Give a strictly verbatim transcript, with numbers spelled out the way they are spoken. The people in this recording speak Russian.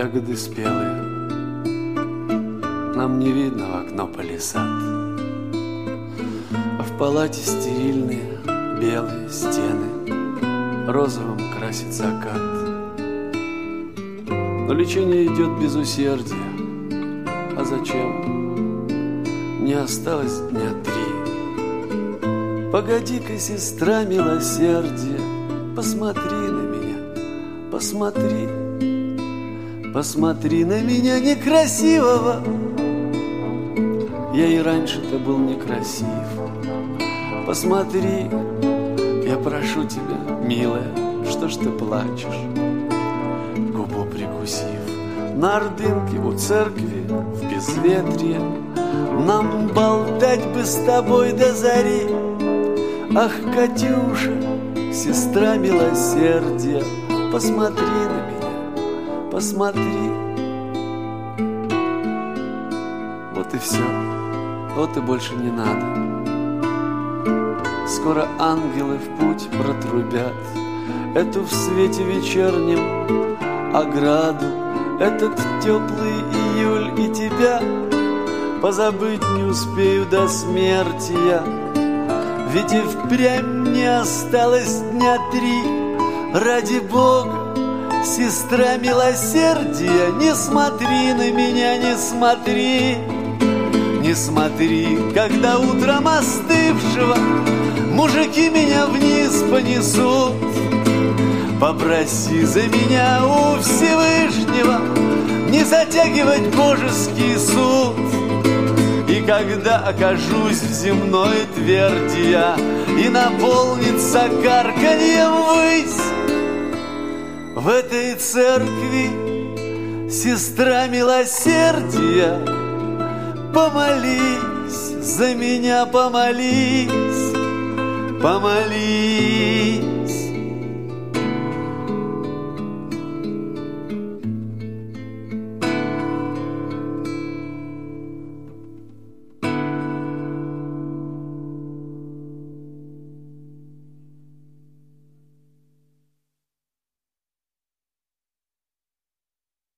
ягоды спелые, нам не видно в окно палисад, а в палате стерильные белые стены, розовым красит закат. Но лечение идет без усердия. А зачем? Не осталось дня три. Погоди-ка, сестра милосердия, посмотри на меня, посмотри, посмотри на меня некрасивого. Я и раньше-то был некрасив. Посмотри, я прошу тебя, милая, что ж ты плачешь? Губу прикусив, на ордынке у церкви в безветрие нам болтать бы с тобой до зари. Ах, Катюша, сестра милосердия, посмотри на меня, посмотри. Вот и все, вот и больше не надо. Скоро ангелы в путь протрубят эту в свете вечернем ограду, этот теплый июль, и тебя позабыть не успею до смерти я. Ведь и впрямь не осталось дня три. Ради Бога, сестра милосердия, не смотри на меня, не смотри. Не смотри, когда утром остывшего мужики меня вниз понесут. Попроси за меня у Всевышнего не затягивать божеский суд. И когда окажусь в земной тверди я, и наполнится карканьем ввысь, в этой церкви, сестра милосердия, помолись за меня, помолись, помолись.